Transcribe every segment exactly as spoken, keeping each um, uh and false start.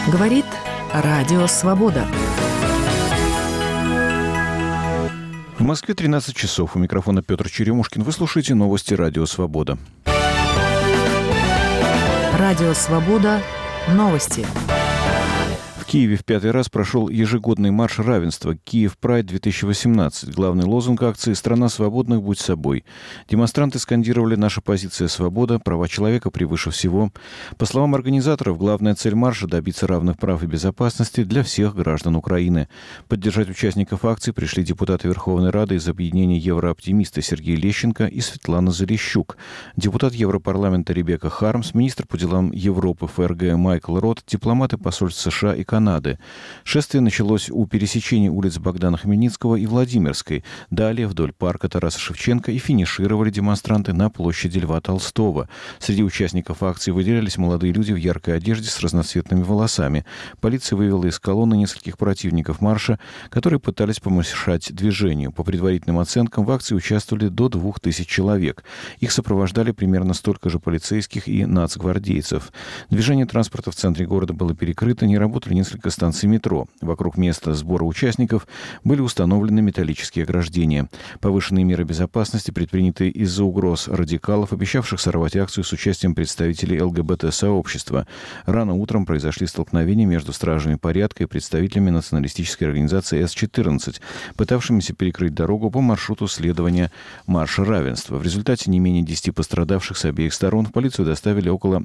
Говорит Радио Свобода. В Москве тринадцать часов. У микрофона Петр Черемушкин. Вы слушаете новости Радио Свобода. Радио Свобода. Новости. В Киеве в пятый раз прошел ежегодный марш равенства «Киев Прайд-две тысячи восемнадцать». Главный лозунг акции «Страна свободных, будь собой». Демонстранты скандировали «Наша позиция – свобода, права человека превыше всего». По словам организаторов, главная цель марша – добиться равных прав и безопасности для всех граждан Украины. Поддержать участников акции пришли депутаты Верховной Рады из объединения «Еврооптимисты» Сергей Лещенко и Светлана Залищук, депутат Европарламента Ребекка Хармс, министр по делам Европы ФРГ Майкл Рот, дипломаты посольств США и Канады. Канады. Шествие началось у пересечения улиц Богдана Хмельницкого и Владимирской, далее вдоль парка Тараса Шевченко и финишировали демонстранты на площади Льва Толстого. Среди участников акции выделялись молодые люди в яркой одежде с разноцветными волосами. Полиция вывела из колонны нескольких противников марша, которые пытались помешать движению. По предварительным оценкам, в акции участвовали до двух тысяч человек. Их сопровождали примерно столько же полицейских и нацгвардейцев. Движение транспорта в центре города было перекрыто, не работали несколько несколько станций метро. Вокруг места сбора участников были установлены металлические ограждения. Повышенные меры безопасности предприняты из-за угроз радикалов, обещавших сорвать акцию с участием представителей ЛГБТ-сообщества. Рано утром произошли столкновения между стражами порядка и представителями националистической организации эс четырнадцать, пытавшимися перекрыть дорогу по маршруту следования марша равенства. В результате не менее десяти пострадавших с обеих сторон в полицию доставили около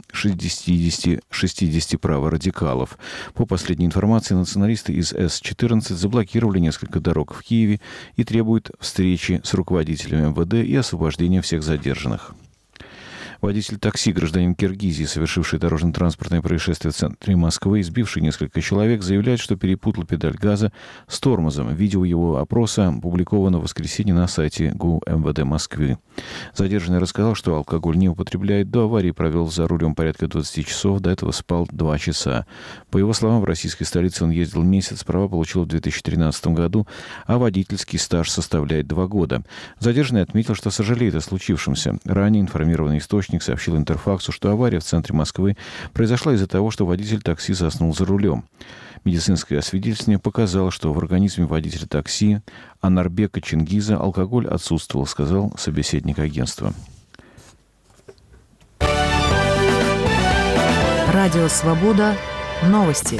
шестидесяти праворадикалов. По последней информации, националисты из эс четырнадцать заблокировали несколько дорог в Киеве и требуют встречи с руководителями эм вэ дэ и освобождения всех задержанных. Водитель такси, гражданин Киргизии, совершивший дорожно-транспортное происшествие в центре Москвы, избивший несколько человек, заявляет, что перепутал педаль газа с тормозом. Видео его опроса опубликовано в воскресенье на сайте ГУ эм вэ дэ Москвы. Задержанный рассказал, что алкоголь не употребляет. До аварии провел за рулем порядка двадцати часов, до этого спал два часа. По его словам, в российской столице он ездил месяц, права получил в две тысячи тринадцатом году, а водительский стаж составляет два года. Задержанный отметил, что сожалеет о случившемся. Ранее информированный источник сообщил Интерфаксу, что авария в центре Москвы произошла из-за того, что водитель такси заснул за рулем. Медицинское освидетельствование показало, что в организме водителя такси Анарбека Чингиза алкоголь отсутствовал, сказал собеседник агентства. Радио Свобода. Новости.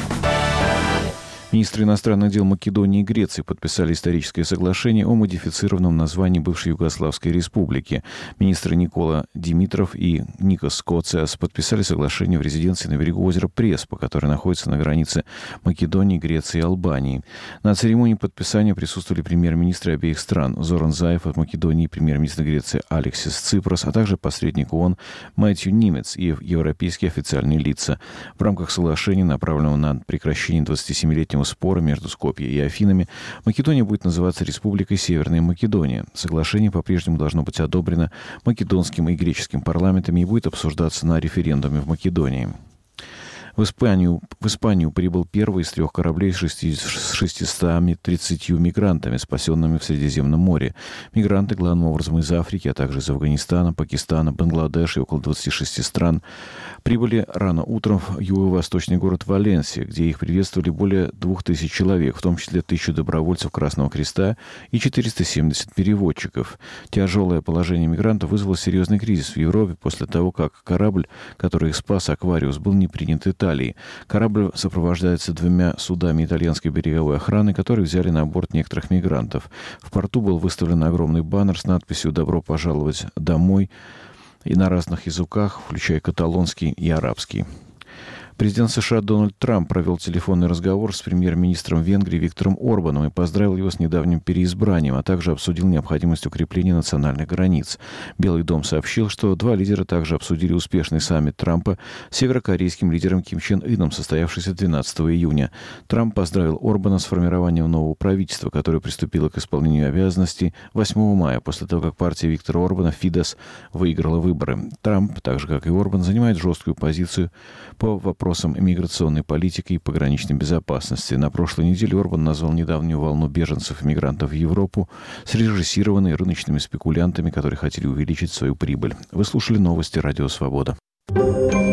Министры иностранных дел Македонии и Греции подписали историческое соглашение о модифицированном названии бывшей Югославской республики. Министры Никола Димитров и Никос Коциас подписали соглашение в резиденции на берегу озера Преспа, которое находится на границе Македонии, Греции и Албании. На церемонии подписания присутствовали премьер-министры обеих стран Зоран Заев от Македонии, премьер-министр Греции Алексис Ципрос, а также посредник ООН Мэтью Нимец и европейские официальные лица. В рамках соглашения, направленного на прекращение двадцатисемилетнего спора между Скопье и Афинами, Македония будет называться Республикой Северная Македония. Соглашение по-прежнему должно быть одобрено македонским и греческим парламентами и будет обсуждаться на референдуме в Македонии. В Испанию, в Испанию прибыл первый из трех кораблей с шестьюстами тридцатью мигрантами, спасенными в Средиземном море. Мигранты, главным образом из Африки, а также из Афганистана, Пакистана, Бангладеш и около двадцати шести стран, прибыли рано утром в юго-восточный город Валенсия, где их приветствовали более двух тысяч человек, в том числе тысячу добровольцев Красного Креста и четыреста семьдесят переводчиков. Тяжелое положение мигрантов вызвало серьезный кризис в Европе после того, как корабль, который их спас, «Аквариус», был не принят Италией. Корабль сопровождается двумя судами итальянской береговой охраны, которые взяли на борт некоторых мигрантов. В порту был выставлен огромный баннер с надписью «Добро пожаловать домой» и на разных языках, включая каталонский и арабский. Президент США Дональд Трамп провел телефонный разговор с премьер-министром Венгрии Виктором Орбаном и поздравил его с недавним переизбранием, а также обсудил необходимость укрепления национальных границ. Белый дом сообщил, что два лидера также обсудили успешный саммит Трампа с северокорейским лидером Ким Чен Ыном, состоявшийся двенадцатого июня. Трамп поздравил Орбана с формированием нового правительства, которое приступило к исполнению обязанностей восьмого мая, после того, как партия Виктора Орбана «Фидес» выиграла выборы. Трамп, так же как и Орбан, занимает жесткую позицию по вопросам вопросам иммиграционной политики и пограничной безопасности. На прошлой неделе Орбан назвал недавнюю волну беженцев и мигрантов в Европу срежиссированной рыночными спекулянтами, которые хотели увеличить свою прибыль. Вы слушали новости Радио Свобода.